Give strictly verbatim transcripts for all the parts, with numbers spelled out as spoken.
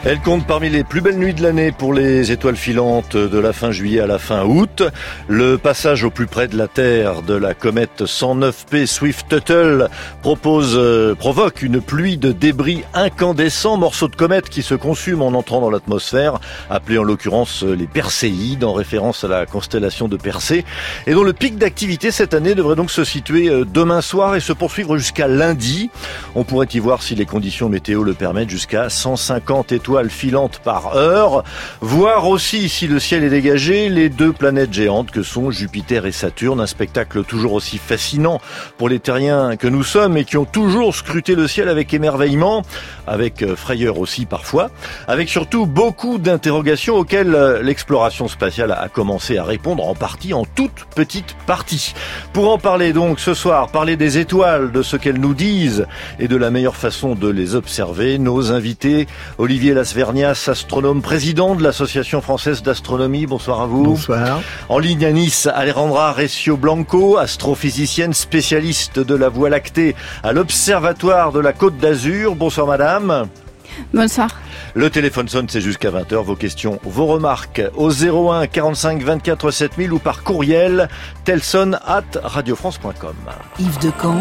Elle compte parmi les plus belles nuits de l'année pour les étoiles filantes de la fin juillet à la fin août. Le passage au plus près de la Terre de la comète cent neuf P Swift-Tuttle propose, euh, provoque une pluie de débris incandescents, morceaux de comète qui se consument en entrant dans l'atmosphère, appelés en l'occurrence les Perséides, en référence à la constellation de Persée, et dont le pic d'activité cette année devrait donc se situer demain soir et se poursuivre jusqu'à lundi. On pourrait y voir, si les conditions météo le permettent, jusqu'à cent cinquante étoiles filantes par heure. Voir aussi, si le ciel est dégagé, les deux planètes géantes que sont Jupiter et Saturne. Un spectacle toujours aussi fascinant pour les terriens que nous sommes et qui ont toujours scruté le ciel avec émerveillement, avec frayeur aussi parfois, avec surtout beaucoup d'interrogations auxquelles l'exploration spatiale a commencé à répondre en partie, en toute petite partie. Pour en parler donc ce soir, parler des étoiles, de ce qu'elles nous disent et de la meilleure façon de les observer, nos invités, Olivier Lasvernias, astronome, président de l'Association française d'astronomie. Bonsoir à vous. Bonsoir. En ligne à Nice, Alejandra Recio Blanco, astrophysicienne spécialiste de la Voie lactée à l'Observatoire de la Côte d'Azur. Bonsoir madame. Bonsoir. Le téléphone sonne, c'est jusqu'à vingt heures. Vos questions, vos remarques au zéro un quarante-cinq vingt-quatre sept mille ou par courriel telson arobase radiofrance point com. Yves Decamp.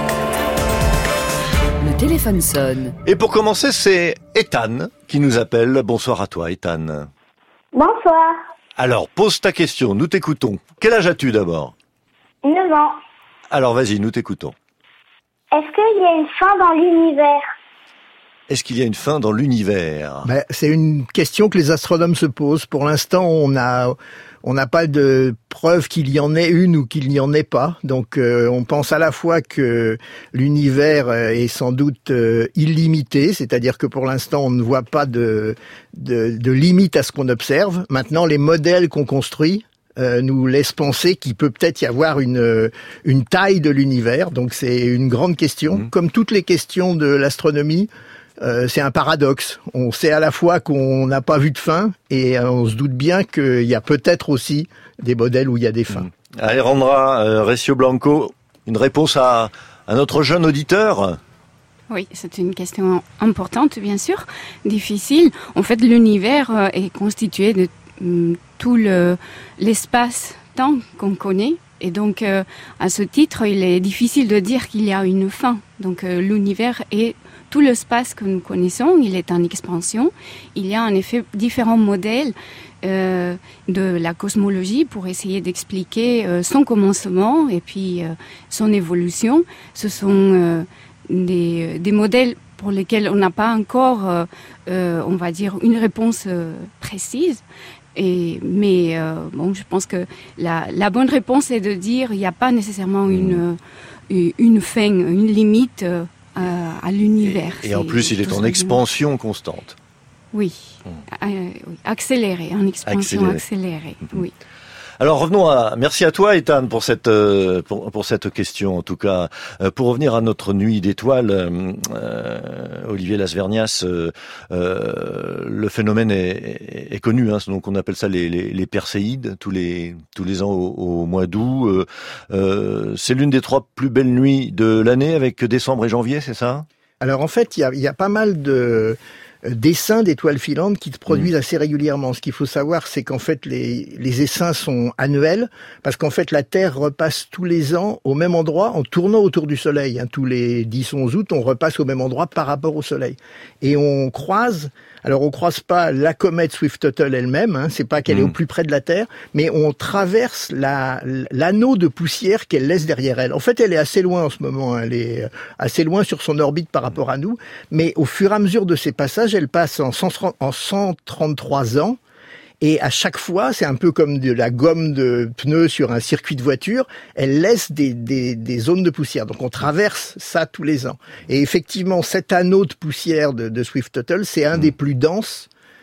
Le téléphone sonne. Et pour commencer, c'est Ethan qui nous appelle. Bonsoir à toi, Ethan. Bonsoir. Alors, pose ta question, nous t'écoutons. Quel âge as-tu d'abord ? neuf ans. Alors, vas-y, nous t'écoutons. Est-ce qu'il y a une fin dans l'univers ? Est-ce qu'il y a une fin dans l'univers ? Ben, c'est une question que les astronomes se posent. Pour l'instant, on a... On n'a pas de preuve qu'il y en ait une ou qu'il n'y en ait pas. Donc, euh, on pense à la fois que l'univers est sans doute euh, illimité, c'est-à-dire que pour l'instant, on ne voit pas de, de, de limite à ce qu'on observe. Maintenant, les modèles qu'on construit euh, nous laissent penser qu'il peut peut-être y avoir une, une taille de l'univers. Donc, c'est une grande question. Mmh. Comme toutes les questions de l'astronomie, Euh, c'est un paradoxe. On sait à la fois qu'on n'a pas vu de fin et euh, on se doute bien qu'il y a peut-être aussi des modèles où il y a des fins. Mmh. Alejandra euh, Recio Blanco, une réponse à, à notre jeune auditeur ? Oui, c'est une question importante, bien sûr, difficile. En fait, l'univers euh, est constitué de euh, tout le, l'espace-temps qu'on connaît. Et donc, euh, à ce titre, il est difficile de dire qu'il y a une fin. Donc, euh, l'univers est tout l'espace que nous connaissons, il est en expansion. Il y a en effet différents modèles euh, de la cosmologie pour essayer d'expliquer euh, son commencement et puis euh, son évolution. Ce sont euh, des, des modèles pour lesquels on n'a pas encore, euh, euh, on va dire, une réponse euh, précise. Et, mais euh, bon, je pense que la, la bonne réponse est de dire il n'y a pas nécessairement une, une fin, une limite euh, à l'univers. Et, et en plus, il est en expansion constante. Oui, hum. euh, oui. accéléré, en expansion accélérée, accélérée hum. oui. Alors revenons à, merci à toi Ethan pour cette euh, pour, pour cette question en tout cas. Euh, pour revenir à notre nuit d'étoiles, euh, Olivier Lasvernias, euh, euh, le phénomène est, est, est connu, hein, donc on appelle ça les, les, les Perséides tous les tous les ans au, au mois d'août. Euh, euh, c'est l'une des trois plus belles nuits de l'année avec décembre et janvier, c'est ça ? Alors en fait, il y a, il y a pas mal de dessins d'étoiles filantes qui se produisent mmh. assez régulièrement. Ce qu'il faut savoir, c'est qu'en fait, les, les essaims sont annuels, parce qu'en fait, la Terre repasse tous les ans au même endroit en tournant autour du Soleil. Hein. Tous les dix onze août, on repasse au même endroit par rapport au Soleil. Et on croise, alors on croise pas la comète Swift-Tuttle elle-même, hein, c'est pas qu'elle mmh. est au plus près de la Terre, mais on traverse la, l'anneau de poussière qu'elle laisse derrière elle. En fait, elle est assez loin en ce moment, elle est assez loin sur son orbite par rapport à nous, mais au fur et à mesure de ces passages, elle passe en cent trente-trois ans, et à chaque fois, c'est un peu comme de la gomme de pneus sur un circuit de voiture, elle laisse des, des, des zones de poussière. Donc on traverse ça tous les ans. Et effectivement, cet anneau de poussière de, de Swift-Tuttle, c'est un des plus denses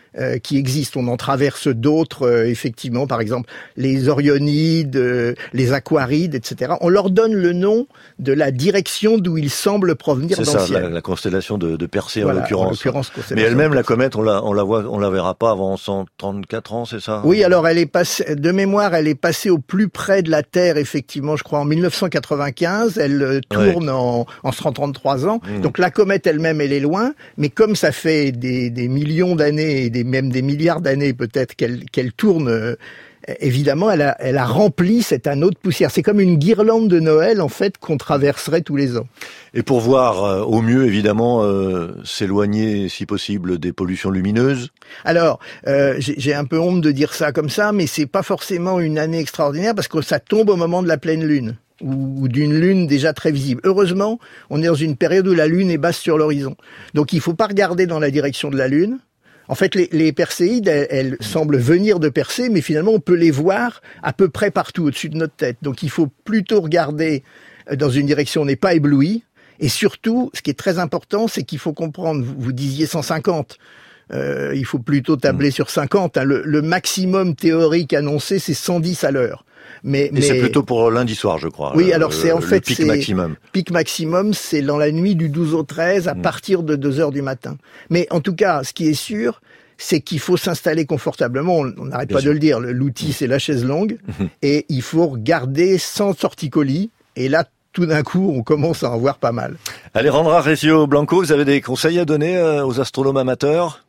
euh, qui existent. On en traverse d'autres, euh, effectivement, par exemple les Orionides, euh, les Aquarides, et cetera. On leur donne le nom de la direction d'où ils semblent provenir dans le ciel. C'est ça, la, la constellation de, de Persée voilà, en l'occurrence. En l'occurrence Mais elle-même, la comète, on la, on la voit, on la verra pas avant cent trente-quatre ans, c'est ça? Oui, alors elle est passée, de mémoire, elle est passée au plus près de la Terre, effectivement, je crois, en mille neuf cent quatre-vingt-quinze. Elle euh, tourne ouais. en, en cent trente-trois ans. Mmh. Donc la comète elle-même, elle est loin. Mais comme ça fait des, des millions d'années, et des, même des milliards d'années peut-être qu'elle, qu'elle tourne, euh, évidemment, elle a, elle a rempli cet anneau de poussière. C'est comme une guirlande de Noël, en fait, qu'on traverserait tous les ans. Et pour voir euh, au mieux, évidemment, euh, s'éloigner, si possible, des pollutions lumineuses. Alors, euh, j'ai, j'ai un peu honte de dire ça comme ça, mais c'est pas forcément une année extraordinaire parce que ça tombe au moment de la pleine lune ou d'une lune déjà très visible. Heureusement, on est dans une période où la lune est basse sur l'horizon. Donc, il faut pas regarder dans la direction de la lune. En fait, les, les Perséides, elles, elles semblent venir de Persée, mais finalement, on peut les voir à peu près partout au-dessus de notre tête. Donc, il faut plutôt regarder dans une direction où on n'est pas ébloui. Et surtout, ce qui est très important, c'est qu'il faut comprendre, vous, vous disiez cent cinquante, euh, il faut plutôt tabler mmh. sur cinquante. Hein. Le, le maximum théorique annoncé, c'est cent dix à l'heure. Mais, Et mais... c'est plutôt pour lundi soir, je crois. Oui, alors c'est en le fait... pic c'est... maximum. Pic maximum, c'est dans la nuit du douze au treize, à mmh. partir de deux heures du matin. Mais en tout cas, ce qui est sûr, c'est qu'il faut s'installer confortablement. On n'arrête pas sûr. de le dire. L'outil, mmh. c'est la chaise longue. Mmh. Et il faut regarder sans torticolis. Et là, tout d'un coup, on commence à en voir pas mal. Alejandra Recio Blanco, vous avez des conseils à donner euh, aux astronomes amateurs?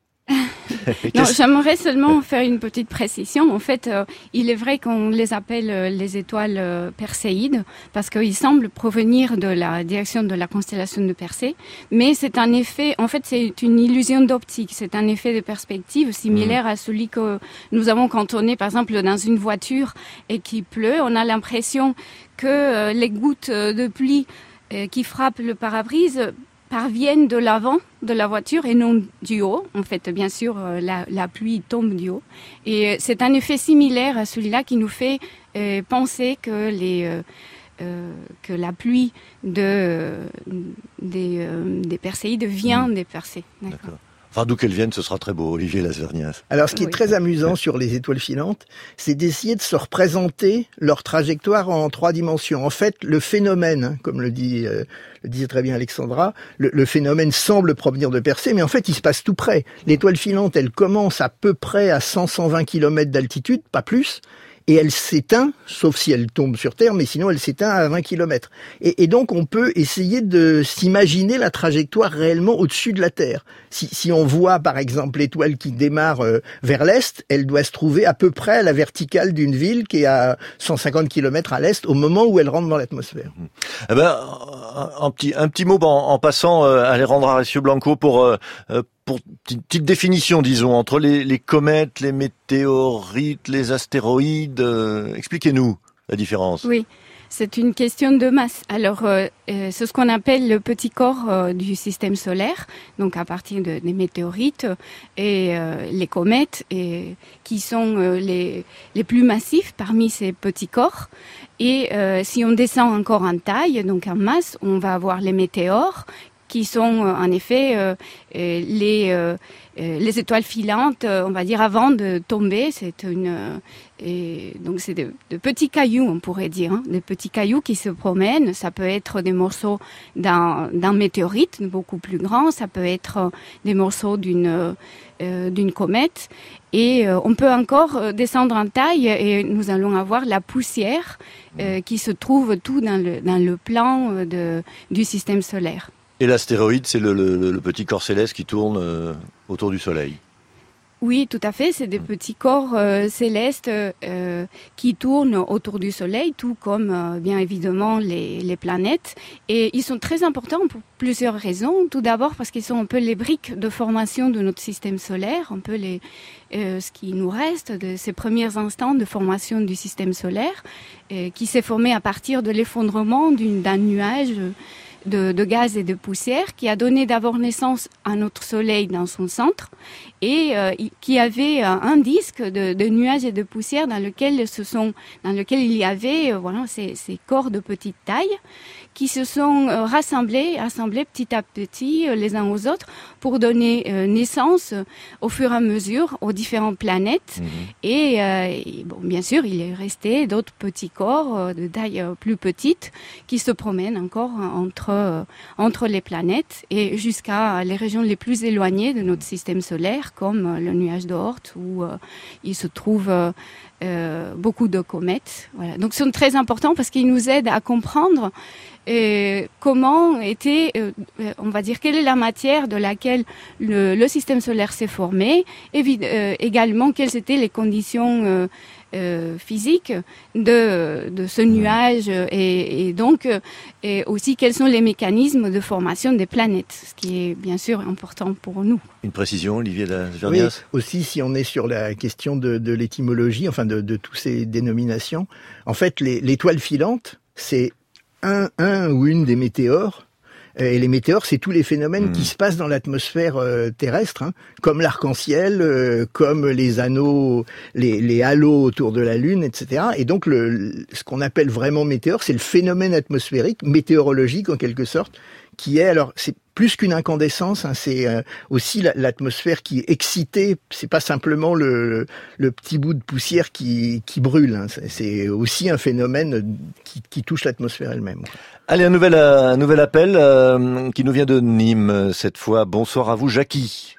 Non, j'aimerais seulement faire une petite précision. En fait, euh, il est vrai qu'on les appelle euh, les étoiles euh, perséides parce qu'ils semblent provenir de la direction de la constellation de Persée. Mais c'est un effet, en fait, c'est une illusion d'optique. C'est un effet de perspective similaire mmh. à celui que nous avons quand on est, par exemple, dans une voiture et qu'il pleut. On a l'impression que euh, les gouttes de pluie euh, qui frappent le pare-brise parviennent de l'avant de la voiture et non du haut. En fait, bien sûr, la, la pluie tombe du haut. Et c'est un effet similaire à celui-là qui nous fait euh, penser que, les, euh, euh, que la pluie de, euh, des, euh, des Perséides vient mmh. des Persées. D'accord. D'accord. Enfin, d'où qu'elles viennent, ce sera très beau, Olivier Lasvernias. Alors, ce qui est oui. très amusant sur les étoiles filantes, c'est d'essayer de se représenter leur trajectoire en trois dimensions. En fait, le phénomène, comme le dit, euh, le disait très bien Alexandra, le, le phénomène semble provenir de Persée, mais en fait, il se passe tout près. L'étoile filante, elle commence à peu près à cent à cent vingt kilomètres d'altitude, pas plus. Et elle s'éteint, sauf si elle tombe sur Terre, mais sinon elle s'éteint à vingt kilomètres. Et, et donc on peut essayer de s'imaginer la trajectoire réellement au-dessus de la Terre. Si, si on voit par exemple l'étoile qui démarre euh, vers l'Est, elle doit se trouver à peu près à la verticale d'une ville qui est à cent cinquante kilomètres à l'Est au moment où elle rentre dans l'atmosphère. Eh ben, un, un, petit, un petit mot en, en passant, euh, Alejandra Recio Blanco, pour... Euh, Pour une petite définition, disons, entre les, les comètes, les météorites, les astéroïdes, euh, expliquez-nous la différence. Oui, c'est une question de masse. Alors, euh, euh, c'est ce qu'on appelle le petit corps euh, du système solaire, donc à partir de, des météorites et euh, les comètes, et, qui sont euh, les, les plus massifs parmi ces petits corps. Et euh, si on descend encore en taille, donc en masse, on va avoir les météores, qui sont en effet euh, les, euh, les étoiles filantes, on va dire, avant de tomber. C'est une, et donc c'est de, de petits cailloux, on pourrait dire, hein, des petits cailloux qui se promènent. Ça peut être des morceaux d'un, d'un météorite beaucoup plus grand, ça peut être des morceaux d'une, euh, d'une comète. Et euh, on peut encore descendre en taille et nous allons avoir la poussière euh, qui se trouve tout dans le, dans le plan de, du système solaire. Et l'astéroïde, c'est le, le, le petit corps céleste qui tourne euh, autour du Soleil. Oui, tout à fait. C'est des petits corps euh, célestes euh, qui tournent autour du Soleil, tout comme, euh, bien évidemment, les, les planètes. Et ils sont très importants pour plusieurs raisons. Tout d'abord parce qu'ils sont un peu les briques de formation de notre système solaire, un peu les, euh, ce qui nous reste de ces premiers instants de formation du système solaire, euh, qui s'est formé à partir de l'effondrement d'une, d'un nuage de, de gaz et de poussière qui a donné d'abord naissance à notre Soleil dans son centre et euh, qui avait euh, un disque de, de nuages et de poussière dans lequel se sont, dans lequel il y avait euh, voilà ces, ces corps de petite taille qui se sont euh, rassemblés, assemblés petit à petit euh, les uns aux autres pour donner euh, naissance euh, au fur et à mesure aux différentes planètes. Mmh. Et, euh, et bon, bien sûr, il est resté d'autres petits corps euh, de taille euh, plus petite qui se promènent encore entre euh, entre les planètes et jusqu'à les régions les plus éloignées de notre système solaire, comme euh, le nuage d'Oort où euh, il se trouve euh, euh, beaucoup de comètes. Voilà. Donc, ils sont très importants parce qu'ils nous aident à comprendre Et comment était, euh, on va dire, quelle est la matière de laquelle le, le système solaire s'est formé, et euh, également quelles étaient les conditions euh, euh, physiques de, de ce nuage, et, et donc et aussi quels sont les mécanismes de formation des planètes, ce qui est bien sûr important pour nous. Une précision, Olivier Lavernias ? Oui, aussi si on est sur la question de, de l'étymologie, enfin de, de toutes ces dénominations, en fait les, l'étoile filante, c'est Un, un ou une des météores, et les météores, c'est tous les phénomènes mmh. qui se passent dans l'atmosphère euh, terrestre, hein, comme l'arc-en-ciel, euh, comme les anneaux, les, les halos autour de la Lune, et cetera. Et donc, le, ce qu'on appelle vraiment météore, c'est le phénomène atmosphérique, météorologique en quelque sorte, qui est, alors, c'est plus qu'une incandescence, hein, c'est euh, aussi la, l'atmosphère qui est excitée. C'est pas simplement le, le, le petit bout de poussière qui, qui brûle. Hein, c'est, c'est aussi un phénomène qui, qui touche l'atmosphère elle-même. Allez, un nouvel, un nouvel appel euh, qui nous vient de Nîmes cette fois. Bonsoir à vous, Jackie.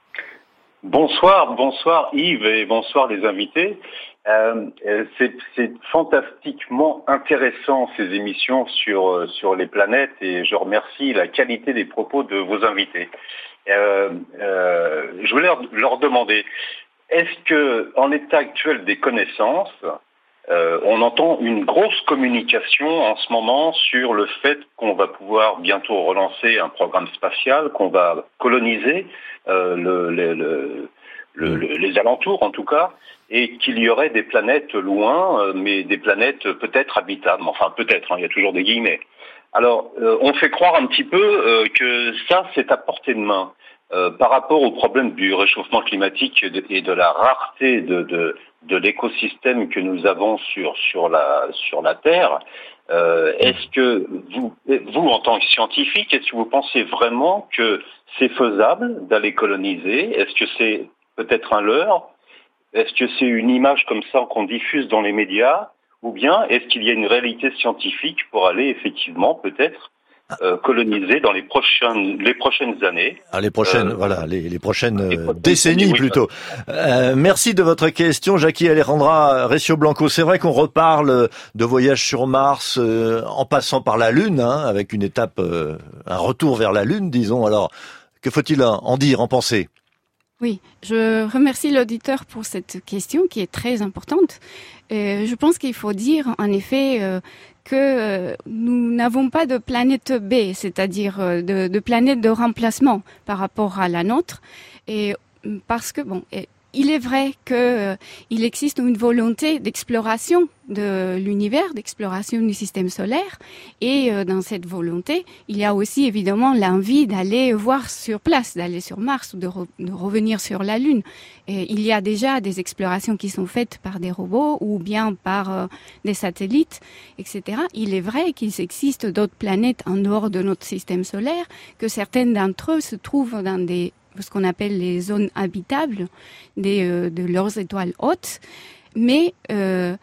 Bonsoir, bonsoir Yves et bonsoir les invités. Euh, c'est, c'est fantastiquement intéressant ces émissions sur sur les planètes et je remercie la qualité des propos de vos invités. Euh, euh, je voulais leur, leur demander, est-ce que en l'état actuel des connaissances, euh, on entend une grosse communication en ce moment sur le fait qu'on va pouvoir bientôt relancer un programme spatial, qu'on va coloniser euh, le, le, le Le, le, les alentours en tout cas, et qu'il y aurait des planètes loin, euh, mais des planètes peut-être habitables, enfin peut-être, hein, il y a toujours des guillemets. Alors, euh, on fait croire un petit peu euh, que ça, c'est à portée de main. Euh, par rapport au problème du réchauffement climatique et de, et de la rareté de, de, de l'écosystème que nous avons sur, sur, la, sur la Terre, euh, est-ce que vous, vous, en tant que scientifique, est-ce que vous pensez vraiment que c'est faisable d'aller coloniser ? Est-ce que c'est peut-être un leurre? Est-ce que c'est une image comme ça qu'on diffuse dans les médias? Ou bien est-ce qu'il y a une réalité scientifique pour aller effectivement peut-être euh, coloniser dans les prochaines les prochaines années? Ah, les prochaines, euh, voilà, les, les prochaines, les prochaines décennies oui, plutôt. Euh, merci de votre question, Jackie Alejandra Recio-Blanco. C'est vrai qu'on reparle de voyage sur Mars euh, en passant par la Lune, hein, avec une étape, euh, un retour vers la Lune, disons. Alors, que faut-il en dire, en penser? Oui, je remercie l'auditeur pour cette question qui est très importante. Euh, je pense qu'il faut dire en effet euh, que euh, nous n'avons pas de planète B, c'est-à-dire euh, de, de planète de remplacement par rapport à la nôtre, et parce que bon. Et, il est vrai que euh, il existe une volonté d'exploration de l'univers, d'exploration du système solaire, et euh, dans cette volonté, il y a aussi évidemment l'envie d'aller voir sur place, d'aller sur Mars ou de, re- de revenir sur la Lune. Et il y a déjà des explorations qui sont faites par des robots ou bien par euh, des satellites, et cetera. Il est vrai qu'il existe d'autres planètes en dehors de notre système solaire, que certaines d'entre eux se trouvent dans des ce qu'on appelle les zones habitables des, euh, de leurs étoiles hautes. Mais euh,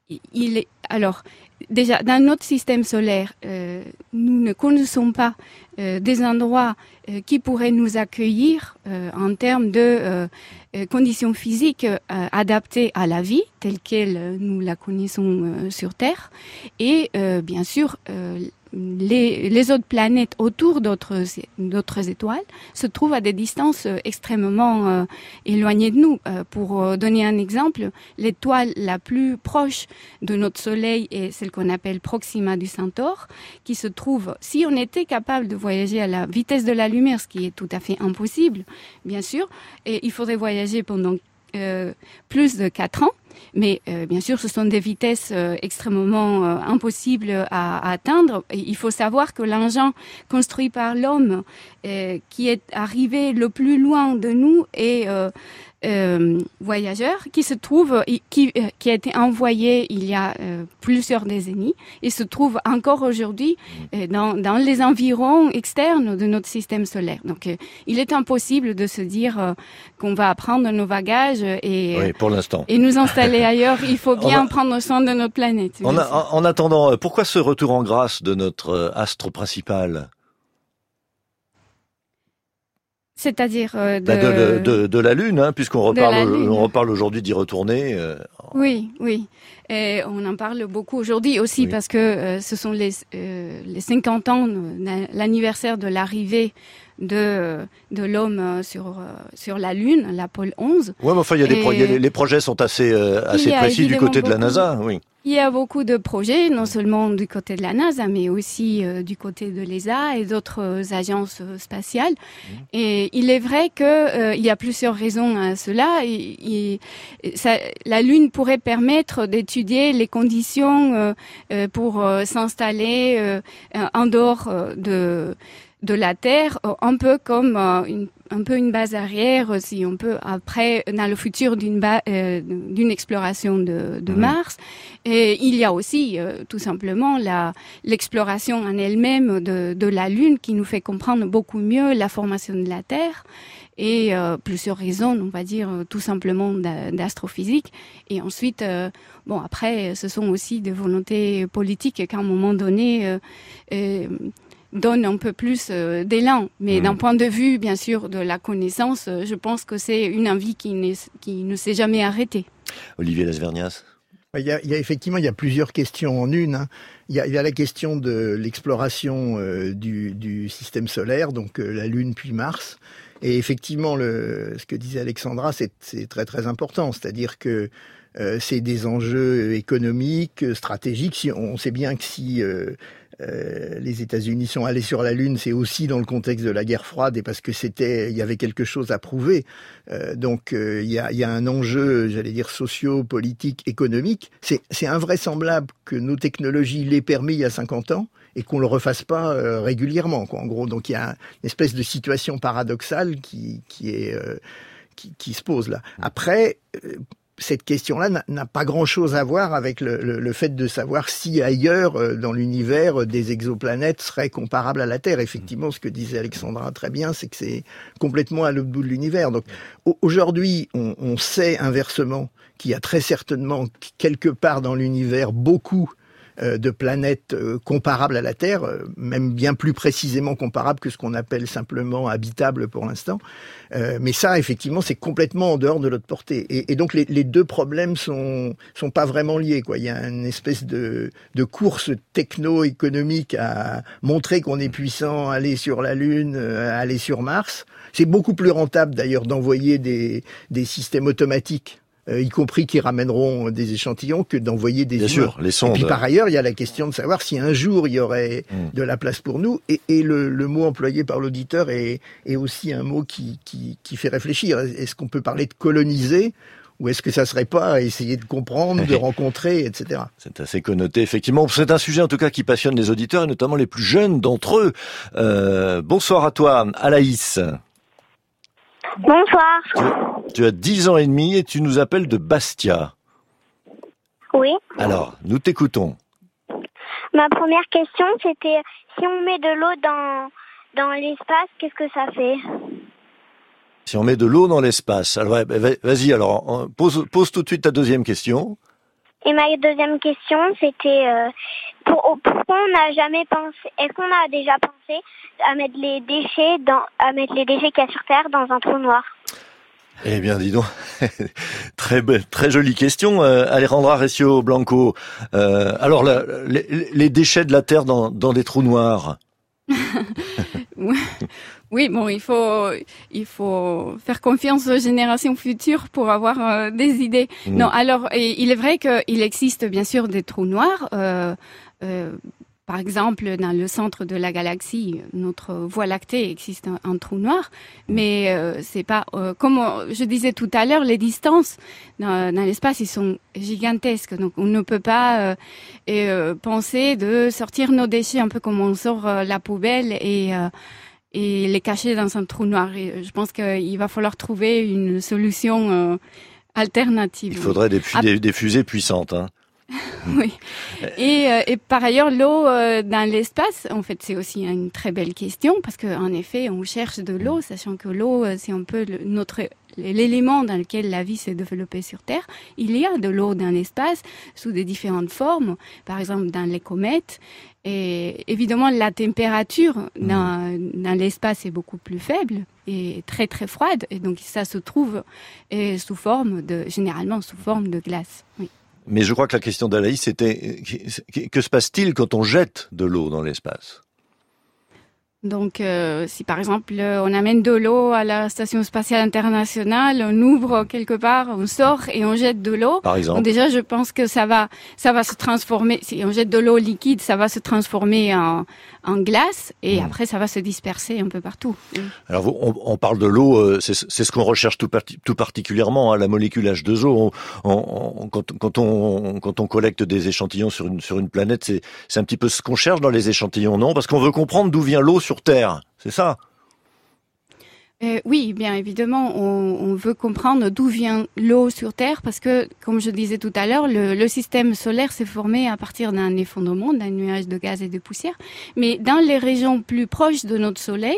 il est, alors, déjà, dans notre système solaire, euh, nous ne connaissons pas euh, des endroits euh, qui pourraient nous accueillir euh, en termes de euh, euh, conditions physiques euh, adaptées à la vie, telle qu'elle euh, nous la connaissons euh, sur Terre. Et euh, bien sûr, euh, Les, les autres planètes autour d'autres, d'autres étoiles se trouvent à des distances extrêmement euh, éloignées de nous. Euh, pour donner un exemple, l'étoile la plus proche de notre Soleil est celle qu'on appelle Proxima du Centaure, qui se trouve, si on était capable de voyager à la vitesse de la lumière, ce qui est tout à fait impossible, bien sûr, et il faudrait voyager pendant euh, plus de quatre ans. mais euh, bien sûr, ce sont des vitesses euh, extrêmement euh, impossibles à, à atteindre. Et il faut savoir que l'engin construit par l'homme, euh, qui est arrivé le plus loin de nous, est euh, euh, voyageur, qui se trouve, qui, qui a été envoyé il y a euh, plusieurs décennies, et se trouve encore aujourd'hui euh, dans, dans les environs externes de notre système solaire. Donc, euh, il est impossible de se dire euh, qu'on va prendre nos bagages et, oui, pour l'instant. et nous installer ailleurs. Il faut bien a... prendre soin de notre planète. En, a, en, en attendant, pourquoi ce retour en grâce de notre astre principal ? C'est-à-dire euh, de... Bah de, de, de la Lune, hein, puisqu'on reparle, on reparle aujourd'hui d'y retourner. Euh... Oui, oui. Et on en parle beaucoup aujourd'hui aussi, oui, parce que euh, ce sont les, euh, les cinquante ans, l'anniversaire de l'arrivée de de l'homme sur sur la Lune, l'Apollo onze. Ouais, mais enfin, il y a des pro- y a les, les projets sont assez euh, assez précis du côté de la NASA, oui. Il y a beaucoup de projets, non seulement du côté de la NASA, mais aussi euh, du côté de l'E S A et d'autres euh, agences euh, spatiales. Mmh. Et il est vrai que euh, il y a plusieurs raisons à cela. Et, et, ça, la Lune pourrait permettre d'étudier les conditions euh, euh, pour euh, s'installer euh, en dehors euh, de de la Terre, un peu comme euh, une, un peu une base arrière, si on peut, après, dans le futur d'une ba- euh, d'une exploration de, de mmh. Mars. Et il y a aussi, euh, tout simplement, la, l'exploration en elle-même de, de la Lune qui nous fait comprendre beaucoup mieux la formation de la Terre. Et euh, plusieurs raisons, on va dire, tout simplement d'astrophysique. Et ensuite, euh, bon, après, ce sont aussi des volontés politiques qu'à un moment donné, euh, euh, donne un peu plus euh, d'élan. Mais mmh. d'un point de vue, bien sûr, de la connaissance, euh, je pense que c'est une envie qui, n'est, qui ne s'est jamais arrêtée. Olivier Lasvernias. Il y a, il y a effectivement, il y a plusieurs questions en une. Hein. Il y a, il y a la question de l'exploration euh, du, du système solaire, donc euh, la Lune puis Mars. Et effectivement, le, ce que disait Alexandra, c'est, c'est très très important. C'est-à-dire que euh, c'est des enjeux économiques, stratégiques. Si, on sait bien que si euh, euh, les États-Unis sont allés sur la Lune, c'est aussi dans le contexte de la guerre froide et parce que c'était, il y avait quelque chose à prouver. Euh, donc euh, il y a, il y a un enjeu, j'allais dire socio, politique, économique. C'est, c'est invraisemblable que nos technologies l'aient permis il y a cinquante ans et qu'on le refasse pas euh, régulièrement, quoi. En gros, donc il y a une espèce de situation paradoxale qui, qui est euh, qui, qui se pose là. Après. Euh, Cette question-là n'a, n'a pas grand-chose à voir avec le, le, le fait de savoir si ailleurs euh, dans l'univers des exoplanètes seraient comparables à la Terre. Effectivement, ce que disait Alexandra très bien, c'est que c'est complètement à l'autre bout de l'univers. Donc aujourd'hui, on, on sait inversement qu'il y a très certainement quelque part dans l'univers beaucoup euh, de planètes euh, comparables à la Terre, euh, même bien plus précisément comparables que ce qu'on appelle simplement habitables pour l'instant. Euh, mais ça, effectivement, c'est complètement en dehors de notre portée. Et, et donc, les, les deux problèmes sont sont pas vraiment liés, quoi. Il y a une espèce de, de course techno-économique à montrer qu'on est puissant, aller sur la Lune, euh, aller sur Mars. C'est beaucoup plus rentable, d'ailleurs, d'envoyer des, des systèmes automatiques, Euh, y compris qui ramèneront des échantillons, que d'envoyer des Bien humains. sûr, les sondes. Et puis par ailleurs, il y a la question de savoir si un jour il y aurait mmh. de la place pour nous. Et, et le, le mot employé par l'auditeur est, est aussi un mot qui, qui, qui fait réfléchir. Est-ce qu'on peut parler de coloniser ou est-ce que ça serait pas essayer de comprendre, de rencontrer, et cetera. C'est assez connoté, effectivement. C'est un sujet en tout cas qui passionne les auditeurs et notamment les plus jeunes d'entre eux. Euh, bonsoir à toi, Alaïs. Bonsoir. Tu, tu as dix ans et demi et tu nous appelles de Bastia. Oui. Alors, nous t'écoutons. Ma première question, c'était si on met de l'eau dans, dans l'espace, qu'est-ce que ça fait? Si on met de l'eau dans l'espace. Alors, vas-y, alors, pose, pose tout de suite ta deuxième question. Et ma deuxième question, c'était euh, pour, pourquoi on n'a jamais pensé, est-ce qu'on a déjà pensé à mettre les déchets dans, à mettre les déchets qu'il y a sur Terre dans un trou noir? Eh bien, dis donc, très très jolie question, euh, Alejandra Recio Blanco. Euh, alors, la, les, les déchets de la Terre dans, dans des trous noirs. Oui, bon, il faut il faut faire confiance aux générations futures pour avoir euh, des idées. Mmh. Non, alors et, il est vrai qu'il existe bien sûr des trous noirs. Euh, euh, par exemple, dans le centre de la galaxie, notre Voie lactée existe un, un trou noir, mais euh, c'est pas euh, comme je disais tout à l'heure, les distances dans, dans l'espace ils sont gigantesques, donc on ne peut pas euh, et, euh, penser de sortir nos déchets un peu comme on sort euh, la poubelle et euh, et les cacher dans un trou noir. Et je pense qu'il va falloir trouver une solution euh, alternative. Il faudrait des, fu- des, des fusées puissantes, hein. Oui. Et, euh, et par ailleurs, l'eau euh, dans l'espace, en fait, c'est aussi une très belle question parce que, en effet, on cherche de l'eau, sachant que l'eau, c'est un peu le, notre l'élément dans lequel la vie s'est développée sur Terre. Il y a de l'eau dans l'espace sous des différentes formes, par exemple dans les comètes. Et évidemment, la température dans, dans l'espace est beaucoup plus faible et très très froide, et donc ça se trouve et sous forme de, généralement sous forme de glace. Oui. Mais je crois que la question d'Alaïs, c'était que se passe-t-il quand on jette de l'eau dans l'espace ? Donc, euh, si par exemple on amène de l'eau à la station spatiale internationale, on ouvre quelque part, on sort et on jette de l'eau. Par exemple. Donc déjà, je pense que ça va, ça va se transformer. Si on jette de l'eau liquide, ça va se transformer en, en glace et mmh. après ça va se disperser un peu partout. Alors, on, on parle de l'eau, euh, c'est, c'est ce qu'on recherche tout, parti, tout particulièrement, hein, la molécule H deux O. On, on, on, quand, quand on quand on collecte des échantillons sur une sur une planète, c'est c'est un petit peu ce qu'on cherche dans les échantillons, non ? Parce qu'on veut comprendre d'où vient l'eau sur Terre, c'est ça ? Euh, oui, bien évidemment, on, on veut comprendre d'où vient l'eau sur Terre parce que, comme je disais tout à l'heure, le, le système solaire s'est formé à partir d'un effondrement, d'un nuage de gaz et de poussière. Mais dans les régions plus proches de notre Soleil,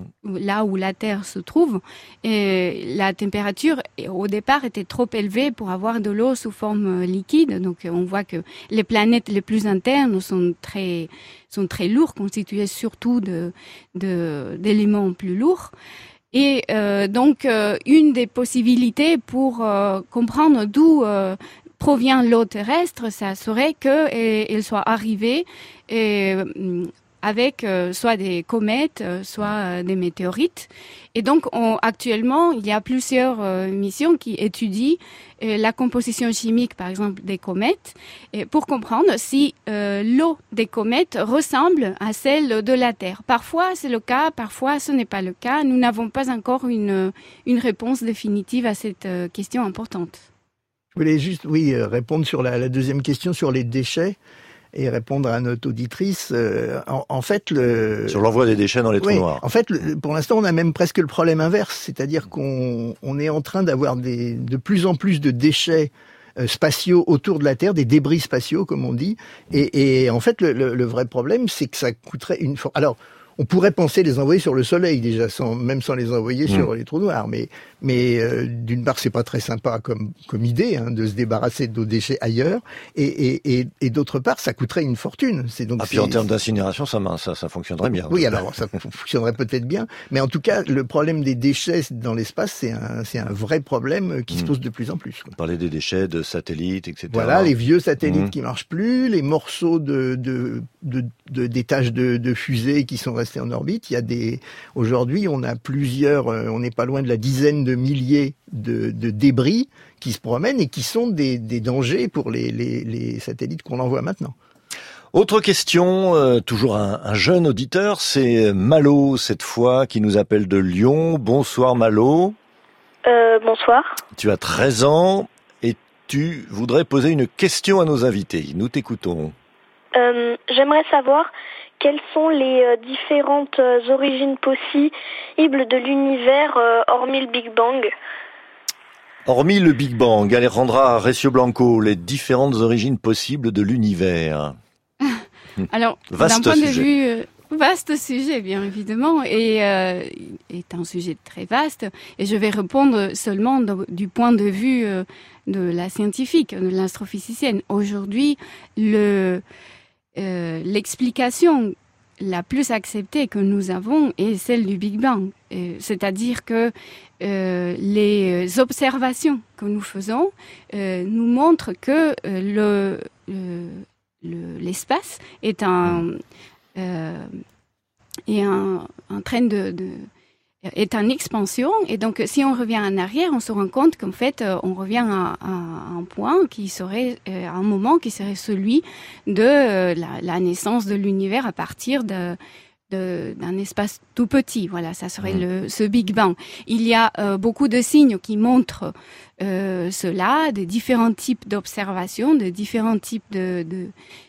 là où la Terre se trouve, et la température au départ était trop élevée pour avoir de l'eau sous forme liquide. Donc, on voit que les planètes les plus internes sont très sont très lourds, constitués surtout de, de d'éléments plus lourds. Et euh, donc, euh, une des possibilités pour euh, comprendre d'où euh, provient l'eau terrestre, ça serait qu'elle soit arrivée et, avec euh, soit des comètes, euh, soit euh, des météorites. Et donc, on, actuellement, il y a plusieurs euh, missions qui étudient euh, la composition chimique, par exemple, des comètes, et pour comprendre si euh, l'eau des comètes ressemble à celle de la Terre. Parfois, c'est le cas, parfois, ce n'est pas le cas. Nous n'avons pas encore une, une réponse définitive à cette euh, question importante. Je voulais juste, oui, répondre sur la, la deuxième question sur les déchets. Et répondre à notre auditrice, euh, en, en fait, le sur l'envoi des déchets dans les trous oui, noirs. En fait, le, pour l'instant, on a même presque le problème inverse, c'est-à-dire qu'on on est en train d'avoir des, de plus en plus de déchets euh, spatiaux autour de la Terre, des débris spatiaux, comme on dit. Et, et en fait, le, le, le vrai problème, c'est que ça coûterait une. Alors, on pourrait penser les envoyer sur le Soleil déjà, sans, même sans les envoyer mmh. sur les trous noirs. Mais, mais euh, d'une part, c'est pas très sympa comme, comme idée hein, de se débarrasser de nos déchets ailleurs. Et, et, et, et d'autre part, ça coûterait une fortune. C'est donc. Ah puis en termes d'incinération, ça, ça, ça fonctionnerait bien. Oui, alors ça fonctionnerait peut-être bien. Mais en tout cas, le problème des déchets dans l'espace, c'est un, c'est un vrai problème qui mmh. se pose de plus en plus. On parlait des déchets de satellites, et cetera. Voilà, les vieux satellites mmh. qui marchent plus, les morceaux de, de, de, de d'étages de, de fusées qui sont restés en orbite. Il y a des, aujourd'hui, on a plusieurs, euh, on n'est pas loin de la dizaine de milliers de, de débris qui se promènent et qui sont des, des dangers pour les, les, les satellites qu'on envoie maintenant. Autre question, euh, toujours un, un jeune auditeur, c'est Malo cette fois qui nous appelle de Lyon. Bonsoir Malo. Euh, bonsoir. Tu as treize ans et tu voudrais poser une question à nos invités. Nous t'écoutons. Euh, j'aimerais savoir quelles sont les euh, différentes euh, origines possibles de l'univers euh, hormis le Big Bang. Hormis le Big Bang, Alejandra Recio Blanco, les différentes origines possibles de l'univers. Alors, vaste d'un point sujet. de vue, euh, vaste sujet, bien évidemment, et euh, est un sujet très vaste. Et je vais répondre seulement de, du point de vue euh, de la scientifique, de l'astrophysicienne. Aujourd'hui, le Euh, l'explication la plus acceptée que nous avons est celle du Big Bang. Euh, c'est-à-dire que euh, les observations que nous faisons euh, nous montrent que euh, le, le, le, l'espace est un, euh, est un, en train de, de est en expansion. Et donc, si on revient en arrière, on se rend compte qu'en fait, on revient à, à un point qui serait, à un moment qui serait celui de la, la naissance de l'univers à partir de, de, d'un espace tout petit. Voilà, ça serait mmh. le, ce Big Bang. Il y a euh, beaucoup de signes qui montrent euh, cela, de différents types d'observations, de différents types de, de,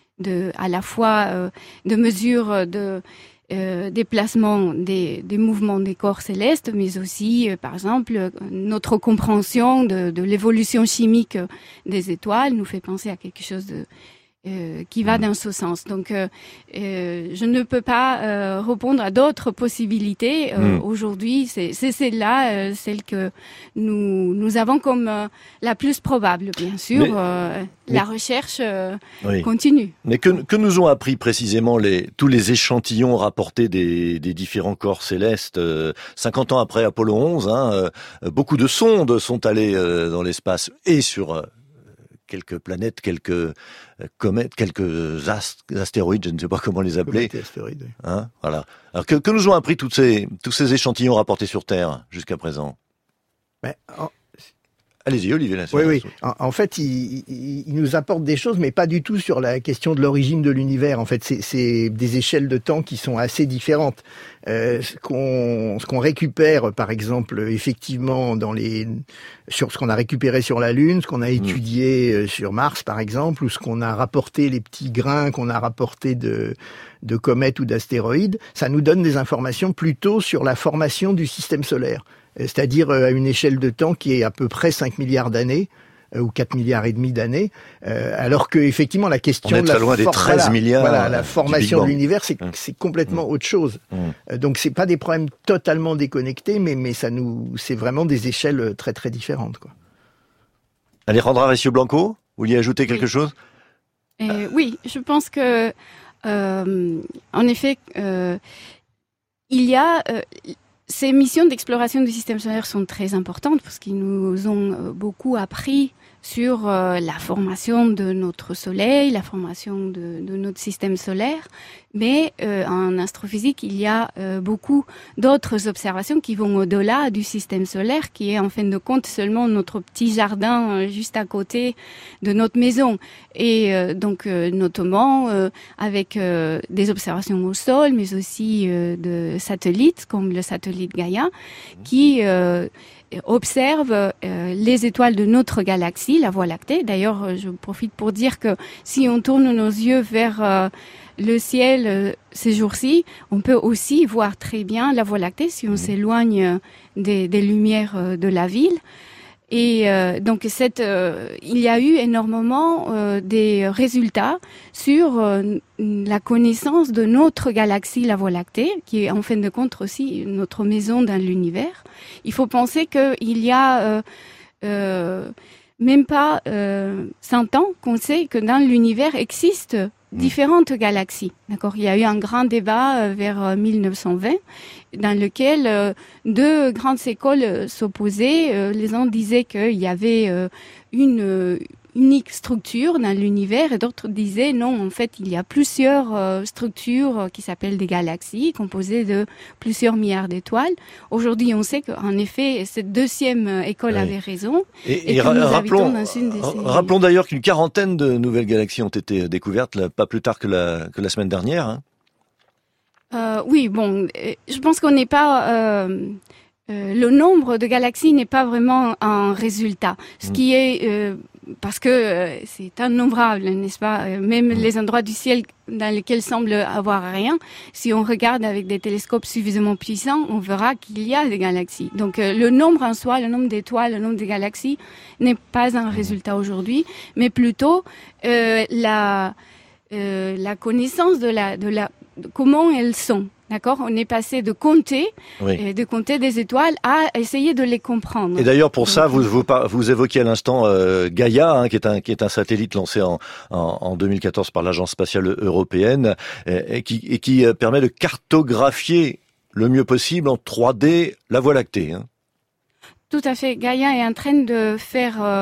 de à la fois euh, de mesures de Euh, déplacement des, des mouvements des corps célestes, mais aussi, euh, par exemple, euh, notre compréhension de, de l'évolution chimique des étoiles nous fait penser à quelque chose de, euh, qui va dans ce sens. Donc, euh, euh, je ne peux pas euh, répondre à d'autres possibilités. Euh, mmh. Aujourd'hui, c'est, c'est celle-là, euh, celle que nous, nous avons comme euh, la plus probable, bien sûr. Mais... Euh, La recherche euh, oui. continue. Mais que, que nous ont appris précisément les, tous les échantillons rapportés des, des différents corps célestes euh, cinquante ans après Apollo onze, hein, euh, beaucoup de sondes sont allées euh, dans l'espace et sur euh, quelques planètes, quelques euh, comètes, quelques ast- astéroïdes, je ne sais pas comment les appeler. Comètes et astéroïdes, oui. Hein, voilà. Alors que, que nous ont appris toutes ces, tous ces échantillons rapportés sur Terre jusqu'à présent? Ben, en... Allez-y, Olivier. Là, oui, oui. En, en fait, il, il, il nous apporte des choses, mais pas du tout sur la question de l'origine de l'univers. En fait, c'est, c'est des échelles de temps qui sont assez différentes. Euh, ce qu'on, ce qu'on récupère, par exemple, effectivement, dans les, sur ce qu'on a récupéré sur la Lune, ce qu'on a étudié mmh. sur Mars, par exemple, ou ce qu'on a rapporté, les petits grains qu'on a rapportés de, de comètes ou d'astéroïdes, ça nous donne des informations plutôt sur la formation du système solaire. C'est-à-dire à une échelle de temps qui est à peu près cinq milliards d'années, ou quatre milliards et demi d'années, euh, alors que effectivement la question on est de la, loin des for- treize voilà, milliards voilà, la formation de l'univers, c'est, mmh. c'est complètement mmh. autre chose. Mmh. Donc c'est pas des problèmes totalement déconnectés, mais mais ça nous, c'est vraiment des échelles très très différentes, quoi. Alejandra Recio-Blanco, vous vouliez ajouter quelque oui. chose? euh, Oui, je pense que euh, en effet, euh, il y a euh, ces missions d'exploration du système solaire sont très importantes parce qu'ils nous ont beaucoup appris sur euh, la formation de notre Soleil, la formation de, de notre système solaire. Mais euh, en astrophysique, il y a euh, beaucoup d'autres observations qui vont au-delà du système solaire, qui est en fin de compte seulement notre petit jardin euh, juste à côté de notre maison. Et euh, donc, euh, notamment euh, avec euh, des observations au sol, mais aussi euh, de satellites, comme le satellite Gaia, qui euh, observe euh, les étoiles de notre galaxie, la Voie lactée. D'ailleurs, je profite pour dire que si on tourne nos yeux vers euh, le ciel euh, ces jours-ci, on peut aussi voir très bien la Voie lactée si on mmh. s'éloigne des, des lumières euh, de la ville. Et euh, donc, cette, euh, il y a eu énormément euh, des résultats sur euh, la connaissance de notre galaxie, la Voie lactée, qui est en fin de compte aussi notre maison dans l'univers. Il faut penser qu'il y a euh, euh, même pas euh, cent ans qu'on sait que dans l'univers existent différentes galaxies. D'accord, il y a eu un grand débat euh, vers euh, mille neuf cent vingt dans lequel euh, deux grandes écoles euh, s'opposaient. Euh, les uns disaient qu'il y avait euh, une euh, unique structure dans l'univers et d'autres disaient non, en fait, il y a plusieurs euh, structures euh, qui s'appellent des galaxies composées de plusieurs milliards d'étoiles. Aujourd'hui, on sait qu'en effet, cette deuxième euh, école oui. avait raison. Et, et, et que ra- nous rappelons, dans une de ces... rappelons d'ailleurs qu'une quarantaine de nouvelles galaxies ont été découvertes, là, pas plus tard que la, que la semaine dernière. Hein. Euh, oui, bon, je pense qu'on n'est pas... Euh, euh, le nombre de galaxies n'est pas vraiment un résultat. Ce mmh. qui est... Euh, parce que euh, c'est innombrable, n'est-ce pas? euh, Même mmh. les endroits du ciel dans lesquels semble avoir rien, si on regarde avec des télescopes suffisamment puissants, on verra qu'il y a des galaxies. Donc euh, le nombre en soi, le nombre d'étoiles, le nombre de galaxies n'est pas un résultat aujourd'hui, mais plutôt euh, la euh, la connaissance de la de la de comment elles sont. D'accord, on est passé de compter, oui. euh, de compter des étoiles à essayer de les comprendre. Et d'ailleurs, pour Donc, ça, vous, vous, vous évoquiez à l'instant euh, Gaia, hein, qui est un qui est un satellite lancé en en, en deux mille quatorze par l'Agence spatiale européenne, et, et qui et qui permet de cartographier le mieux possible en trois D la Voie lactée. Hein. Tout à fait. Gaia est en train de faire euh,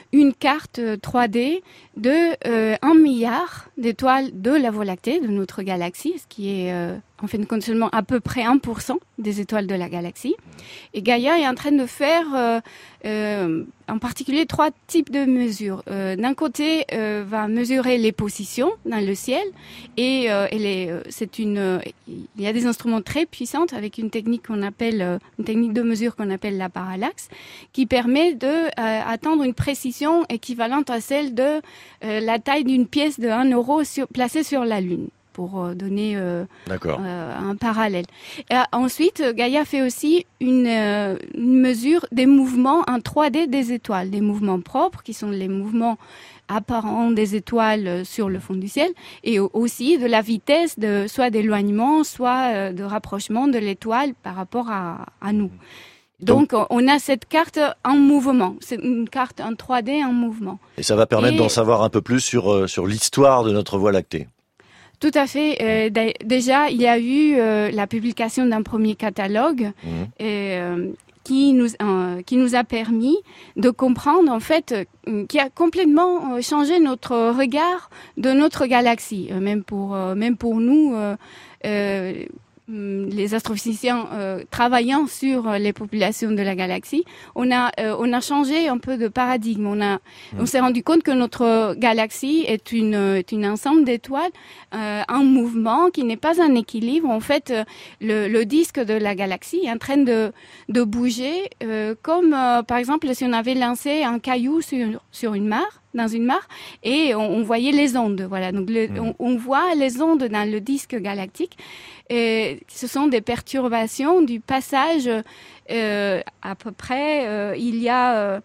une carte trois D de euh, un milliard d'étoiles de la Voie lactée, de notre galaxie, ce qui est euh, en fin de compte seulement à peu près un pour cent des étoiles de la galaxie. Et Gaïa est en train de faire euh, euh, en particulier trois types de mesures. Euh, d'un côté, euh, va mesurer les positions dans le ciel et euh, elle est, c'est une, euh, il y a des instruments très puissants avec une technique qu'on appelle, euh, une technique de mesure qu'on appelle la parallaxe, qui permet de euh, atteindre une précision équivalente à celle de euh, la taille d'une pièce de un euro sur, placée sur la Lune, pour donner euh, euh, un parallèle. Et ensuite, Gaïa fait aussi une, euh, une mesure des mouvements en trois D des étoiles, des mouvements propres, qui sont les mouvements apparents des étoiles sur le fond du ciel, et aussi de la vitesse de soit d'éloignement, soit euh, de rapprochement de l'étoile par rapport à, à nous. Donc, Donc, on a cette carte en mouvement. C'est une carte en trois D en mouvement. Et ça va permettre et... d'en savoir un peu plus sur, euh, sur l'histoire de notre Voie lactée. Tout à fait. Euh, d- déjà, il y a eu euh, la publication d'un premier catalogue mmh. euh, qui nous euh, qui nous a permis de comprendre en fait euh, qui a complètement euh, changé notre regard de notre galaxie, euh, même pour euh, même pour nous. Euh, euh, les astrophysiciens euh, travaillant sur les populations de la galaxie, on a euh, on a changé un peu de paradigme. On a mmh. on s'est rendu compte que notre galaxie est une est une ensemble d'étoiles euh, en mouvement qui n'est pas un équilibre. En fait, euh, le, le disque de la galaxie est en train de de bouger euh, comme euh, par exemple si on avait lancé un caillou sur sur une mare. dans une mare, et on, on voyait les ondes. Voilà, donc le, mmh. on, on voit les ondes dans le disque galactique. Et ce sont des perturbations du passage euh, à peu près, euh, il y a euh,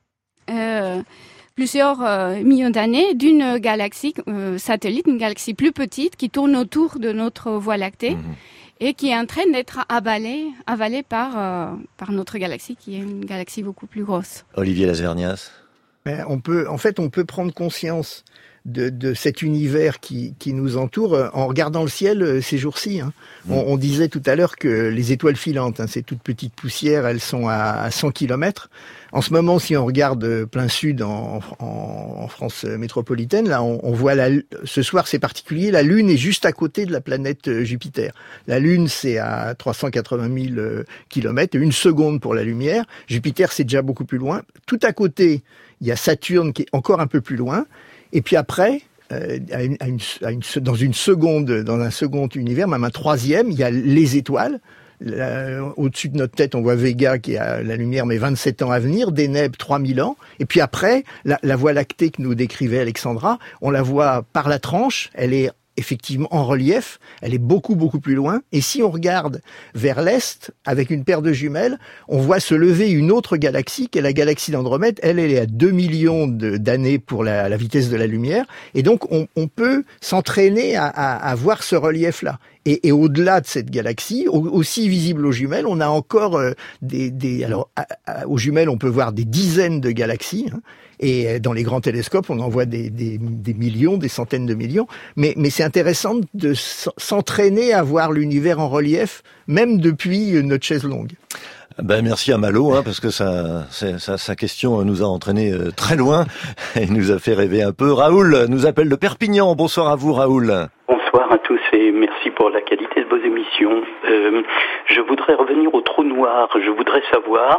euh, plusieurs euh, millions d'années, d'une galaxie euh, satellite, une galaxie plus petite qui tourne autour de notre Voie lactée. Mmh. Et qui est en train d'être avalée, avalée par, euh, par notre galaxie, qui est une galaxie beaucoup plus grosse. Olivier Lasvernias. On peut, en fait, on peut prendre conscience de, de cet univers qui, qui nous entoure en regardant le ciel ces jours-ci. Hein. Mmh. On, on disait tout à l'heure que les étoiles filantes, hein, ces toutes petites poussières, elles sont à, à cent kilomètres. En ce moment, si on regarde plein sud en, en, en France métropolitaine, là, on, on voit la, ce soir, c'est particulier, la Lune est juste à côté de la planète Jupiter. La Lune, c'est à trois cent quatre-vingt mille kilomètres, une seconde pour la lumière. Jupiter, c'est déjà beaucoup plus loin. Tout à côté, il y a Saturne qui est encore un peu plus loin. Et puis après, euh, à une, à une, à une, dans une seconde, dans un second univers, même un troisième, il y a les étoiles. Là, au-dessus de notre tête, on voit Vega qui a la lumière, mais vingt-sept ans à venir, Deneb, trois mille ans. Et puis après, la, la Voie lactée que nous décrivait Alexandra, on la voit par la tranche, elle est effectivement en relief, elle est beaucoup beaucoup plus loin, et si on regarde vers l'est avec une paire de jumelles, on voit se lever une autre galaxie qui est la galaxie d'Andromède. Elle, elle est à deux millions de, d'années pour la, la vitesse de la lumière, et donc on, on peut s'entraîner à, à, à voir ce relief-là. Et, et au-delà de cette galaxie, au, aussi visible aux jumelles, on a encore euh, des, des alors à, à, aux jumelles on peut voir des dizaines de galaxies. Hein, et dans les grands télescopes, on en voit des, des, des millions, des centaines de millions. Mais, mais c'est intéressant de s'entraîner à voir l'univers en relief, même depuis notre chaise longue. Ben merci à Malo, hein, parce que ça, ça, sa question nous a entraîné très loin et nous a fait rêver un peu. Raoul nous appelle de Perpignan. Bonsoir à vous, Raoul. Bonsoir à tous et merci pour la qualité de vos émissions. Euh, je voudrais revenir au trou noir. Je voudrais savoir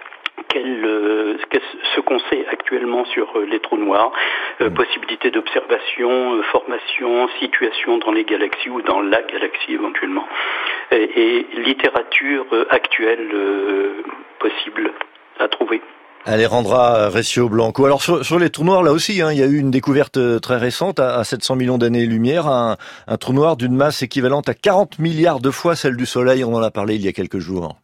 Quel, euh, ce qu'on sait actuellement sur euh, les trous noirs, euh, mmh. possibilité d'observation, euh, formation, situation dans les galaxies ou dans la galaxie éventuellement, et, et littérature euh, actuelle euh, possible à trouver. Alejandra Recio Blanco. Alors sur, sur les trous noirs, là aussi, hein, il y a eu une découverte très récente à, à sept cents millions d'années-lumière, un, un trou noir d'une masse équivalente à quarante milliards de fois celle du Soleil. On en a parlé il y a quelques jours.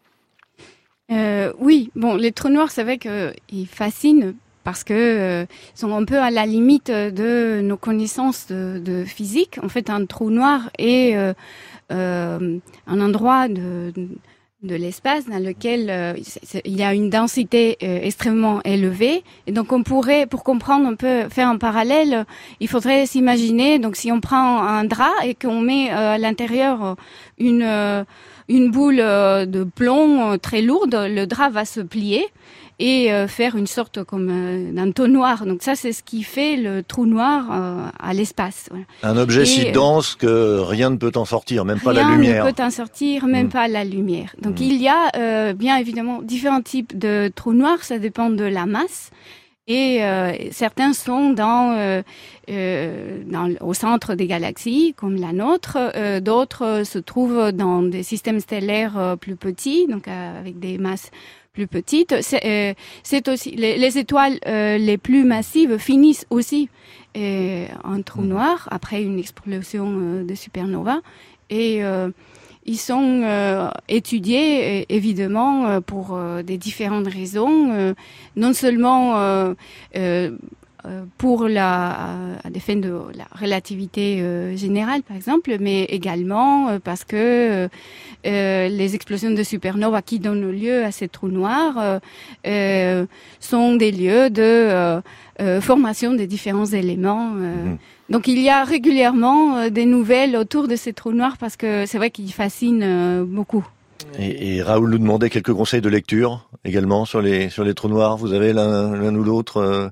Euh, oui, bon, les trous noirs, c'est vrai qu'ils fascinent parce que euh, sont un peu à la limite de nos connaissances de, de physique. En fait, un trou noir est euh, euh, un endroit de, de l'espace dans lequel euh, il y a une densité euh, extrêmement élevée. Et donc, on pourrait, pour comprendre, on peut faire un parallèle. Il faudrait s'imaginer, donc, si on prend un drap et qu'on met euh, à l'intérieur une euh, une boule de plomb très lourde, le drap va se plier et euh, faire une sorte comme euh, d'un trou noir. Donc ça, c'est ce qui fait le trou noir euh, à l'espace. Voilà. Un objet et, si dense que rien ne peut en sortir, même pas la lumière. Rien ne peut en sortir, même mmh. pas la lumière. Donc mmh. il y a euh, bien évidemment différents types de trous noirs, ça dépend de la masse. Et euh, certains sont dans, euh, euh, dans au centre des galaxies, comme la nôtre. Euh, d'autres se trouvent dans des systèmes stellaires euh, plus petits, donc euh, avec des masses plus petites. C'est, euh, c'est aussi les, les étoiles euh, les plus massives finissent aussi euh, en trou noir après une explosion euh, de supernova. Et euh, ils sont euh, étudiés évidemment euh, pour euh, des différentes raisons, euh, non seulement euh, euh, pour la à des fins de la relativité euh, générale par exemple, mais également euh, parce que euh, les explosions de supernova qui donnent lieu à ces trous noirs euh, euh, sont des lieux de euh, euh, formation des différents éléments. Euh, mmh. Donc il y a régulièrement euh, des nouvelles autour de ces trous noirs parce que c'est vrai qu'ils fascinent euh, beaucoup. Et, et Raoul nous demandait quelques conseils de lecture également sur les sur les trous noirs. Vous avez l'un, l'un ou l'autre euh,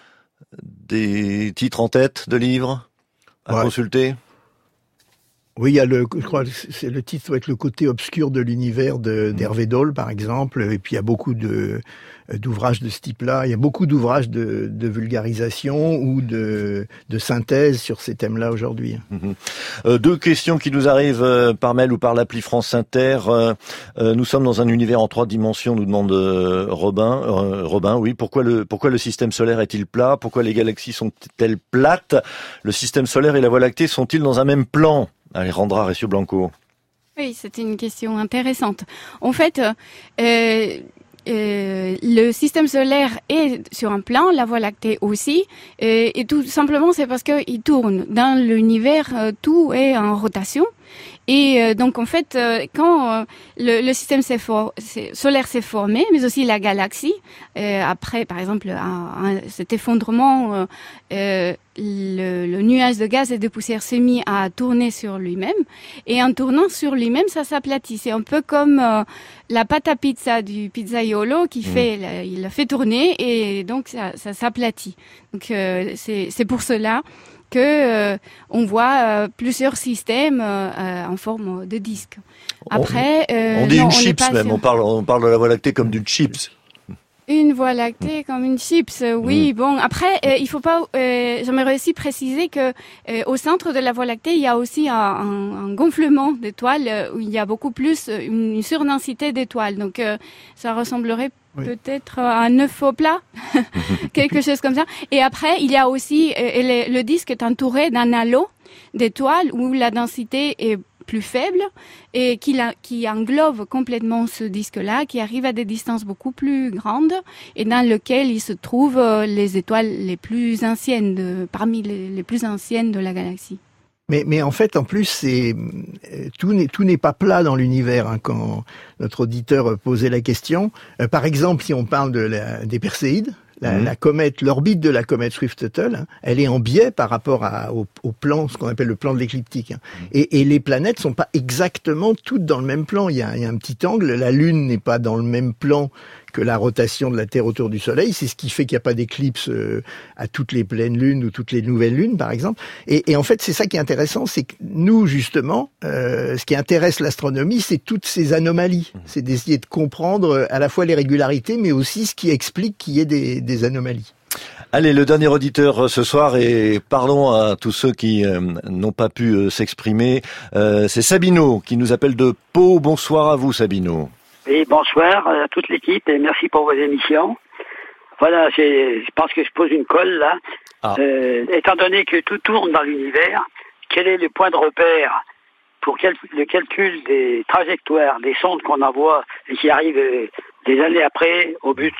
des titres en tête de livres à ouais. consulter? Oui, il y a le, je crois, c'est le titre doit être Le côté obscur de l'univers de, d'Hervé Dole, par exemple. Et puis il y a beaucoup de d'ouvrages de ce type-là. Il y a beaucoup d'ouvrages de, de vulgarisation ou de, de synthèse sur ces thèmes-là aujourd'hui. Mmh. Euh, deux questions qui nous arrivent euh, par mail ou par l'appli France Inter. Euh, euh, nous sommes dans un univers en trois dimensions, nous demande euh, Robin. Euh, Robin, oui. Pourquoi le pourquoi le système solaire est-il plat? Pourquoi les galaxies sont-elles plates? Le système solaire et la Voie lactée sont-ils dans un même plan? Alejandra Recio-Blanco. Oui, c'est une question intéressante. En fait, euh, euh, le système solaire est sur un plan, la Voie lactée aussi, et, et tout simplement c'est parce qu'il tourne. Dans l'univers, euh, tout est en rotation. Et euh, donc en fait, euh, quand euh, le, le système s'est for- s'est, solaire s'est formé, mais aussi la galaxie, euh, après par exemple un, un, cet effondrement, euh, euh, le, le nuage de gaz et de poussière s'est mis à tourner sur lui-même, et en tournant sur lui-même, ça s'aplatit. C'est un peu comme euh, la pâte à pizza du pizzaiolo qui mmh. fait, la, il la fait tourner et donc ça, ça s'aplatit. Donc euh, c'est, c'est pour cela que euh, on voit euh, plusieurs systèmes euh, en forme de disque. Après, euh, on dit non, une chips même. Sur... On parle, on parle de la Voie lactée comme d'une chips. Une Voie lactée mmh. comme une chips, oui. Mmh. Bon, après, euh, il faut pas. Euh, j'aimerais aussi préciser que euh, au centre de la Voie lactée, il y a aussi un, un, un gonflement d'étoiles euh, où il y a beaucoup plus une, une surdensité d'étoiles. Donc, euh, ça ressemblerait oui. peut-être à un œuf au plat, quelque chose comme ça. Et après, il y a aussi euh, le, le disque est entouré d'un halo d'étoiles où la densité est plus faible et qui, la, qui englobe complètement ce disque-là, qui arrive à des distances beaucoup plus grandes et dans lequel il se trouvent les étoiles les plus anciennes, de, parmi les, les plus anciennes de la galaxie. Mais, mais en fait, en plus, c'est tout n'est tout n'est pas plat dans l'univers. Hein, quand notre auditeur posait la question, euh, par exemple, si on parle de la, des Perséides. La, mmh. la comète, l'orbite de la comète Swift-Tuttle, hein, elle est en biais par rapport à, au, au plan, ce qu'on appelle le plan de l'écliptique. Hein. Mmh. Et, et les planètes sont pas exactement toutes dans le même plan. Il y a, il y a un petit angle. La Lune n'est pas dans le même plan que la rotation de la Terre autour du Soleil. C'est ce qui fait qu'il n'y a pas d'éclipse euh, à toutes les pleines lunes ou toutes les nouvelles lunes, par exemple. Et, et en fait, c'est ça qui est intéressant, c'est que nous, justement, euh, ce qui intéresse l'astronomie, c'est toutes ces anomalies. Mmh. C'est d'essayer de comprendre à la fois les régularités, mais aussi ce qui explique qu'il y ait des, des anomalies. Allez, le dernier auditeur ce soir, et parlons à tous ceux qui euh, n'ont pas pu euh, s'exprimer. Euh, c'est Sabino qui nous appelle de Pau. Bonsoir à vous, Sabino. Et bonsoir à toute l'équipe et merci pour vos émissions. Voilà, j'ai, je pense que je pose une colle là. Ah. Euh, étant donné que tout tourne dans l'univers, quel est le point de repère pour quel, le calcul des trajectoires des sondes qu'on envoie et qui arrivent euh, des années après au but?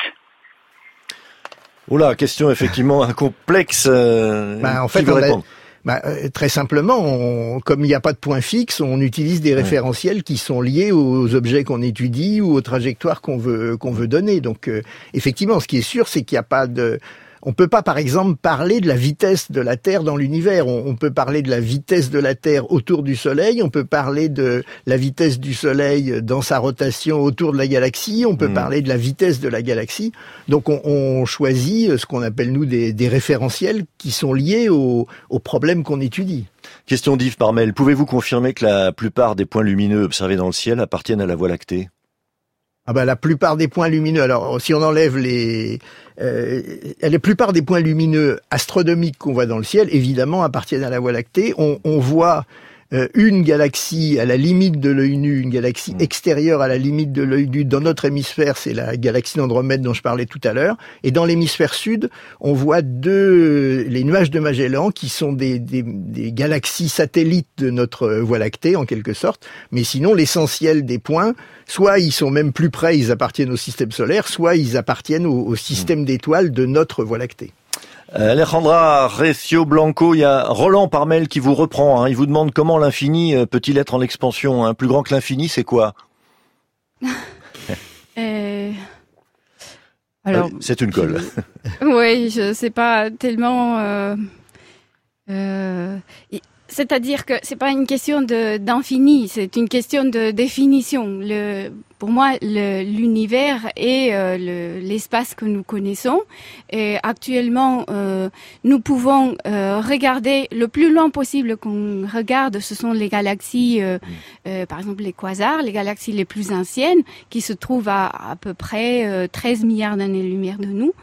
Oula, question effectivement complexe. Euh, bah, en fait, on a, bah, euh, très simplement, on, comme il n'y a pas de point fixe, on utilise des référentiels qui sont liés aux objets qu'on étudie ou aux trajectoires qu'on veut qu'on veut donner. Donc, euh, effectivement, ce qui est sûr, c'est qu'il n'y a pas de On peut pas, par exemple, parler de la vitesse de la Terre dans l'univers. On, on peut parler de la vitesse de la Terre autour du Soleil, on peut parler de la vitesse du Soleil dans sa rotation autour de la galaxie, on peut mmh. parler de la vitesse de la galaxie. Donc on, on choisit ce qu'on appelle, nous, des, des référentiels qui sont liés aux, aux problèmes qu'on étudie. Question d'Yves par mail. Pouvez-vous confirmer que la plupart des points lumineux observés dans le ciel appartiennent à la Voie lactée ? Ah bah la plupart des points lumineux. Alors si on enlève les euh, la plupart des points lumineux astronomiques qu'on voit dans le ciel, évidemment, appartiennent à la Voie lactée. On, on voit euh, une galaxie à la limite de l'œil nu, une galaxie mmh. extérieure à la limite de l'œil nu. Dans notre hémisphère, c'est la galaxie d'Andromède dont je parlais tout à l'heure. Et dans l'hémisphère sud, on voit deux les nuages de Magellan qui sont des, des, des galaxies satellites de notre Voie lactée en quelque sorte. Mais sinon, l'essentiel des points, soit ils sont même plus près, ils appartiennent au système solaire, soit ils appartiennent au, au système mmh. d'étoiles de notre Voie lactée. Alejandra Recio Blanco, il y a Roland par mail qui vous reprend. Hein. Il vous demande comment l'infini peut-il être en expansion. Hein. Plus grand que l'infini, c'est quoi ? euh... Alors, c'est une colle. Je... oui, je sais pas tellement. Euh... Euh... C'est-à-dire que c'est pas une question de d'infini, c'est une question de définition. Le, pour moi, le, l'univers est euh, le, l'espace que nous connaissons. Et actuellement, euh, nous pouvons euh, regarder le plus loin possible qu'on regarde. Ce sont les galaxies, euh, euh, par exemple les quasars, les galaxies les plus anciennes, qui se trouvent à à peu près euh, treize milliards d'années-lumière de nous.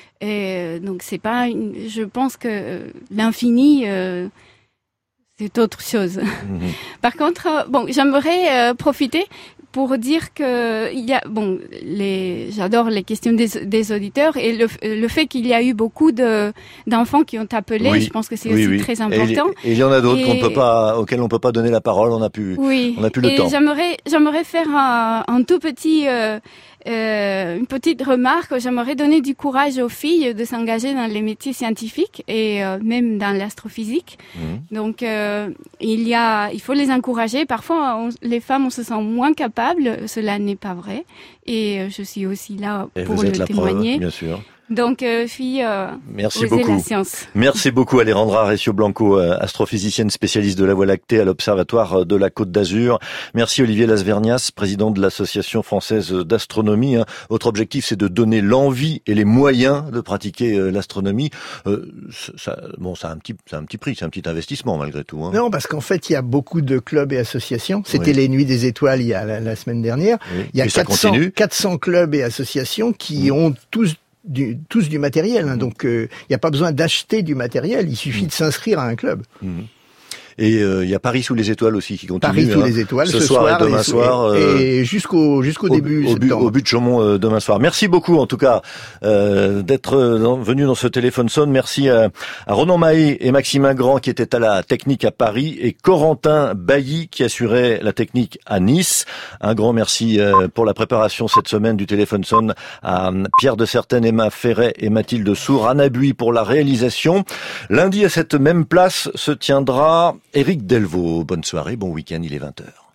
Et donc c'est pas, une, je pense que euh, l'infini euh, c'est autre chose. Mmh. Par contre, euh, bon, j'aimerais euh, profiter pour dire que il y a, bon, les, j'adore les questions des, des auditeurs et le, le fait qu'il y a eu beaucoup de d'enfants qui ont appelé, oui. je pense que c'est oui, aussi oui. très important. Et il y en a d'autres et... qu'on peut pas, auxquels on peut pas donner la parole. On a plus, oui. on a plus le et temps. J'aimerais, j'aimerais faire un, un tout petit. Euh, Euh, une petite remarque, j'aimerais donner du courage aux filles de s'engager dans les métiers scientifiques et euh, même dans l'astrophysique. Mmh. Donc euh, il y a, il faut les encourager. Parfois, on, les femmes, on se sent moins capables. Cela n'est pas vrai. Et euh, je suis aussi là et pour vous êtes le la témoigner. Preuve, bien sûr. Donc, euh, fille, euh, merci beaucoup. La science. Merci beaucoup, Alejandra Recio Blanco, astrophysicienne spécialiste de la Voie lactée à l'Observatoire de la Côte d'Azur. Merci Olivier Lasvernias, président de l'Association française d'astronomie. Votre objectif, c'est de donner l'envie et les moyens de pratiquer l'astronomie. Euh, ça, bon, ça a un petit, ça a un petit prix, c'est un petit investissement malgré tout. Hein. Non, parce qu'en fait, il y a beaucoup de clubs et associations. C'était oui. les Nuits des Étoiles il y a la, la semaine dernière. Oui. Il y a et quatre cents, quatre cents clubs et associations qui mmh. ont tous Du, tous du matériel, hein, donc il euh, n'y a pas besoin d'acheter du matériel, il suffit mmh. de s'inscrire à un club. Mmh. Et il euh, y a Paris sous les étoiles aussi qui continue. Paris sous hein, les étoiles, ce, ce soir, soir et demain et, soir. Euh, et jusqu'au jusqu'au au, début au, septembre. Au but de Chaumont euh, demain soir. Merci beaucoup en tout cas euh, d'être dans, venu dans ce téléphone sonne. Merci à, à Ronan Mahé et Maxime Grand qui étaient à la technique à Paris et Corentin Bailly qui assurait la technique à Nice. Un grand merci euh, pour la préparation cette semaine du téléphone sonne à Pierre de Certaine, Emma Ferret et Mathilde Sour, Anna Bui pour la réalisation. Lundi à cette même place se tiendra Éric Delvaux. Bonne soirée, bon week-end, il est vingt heures.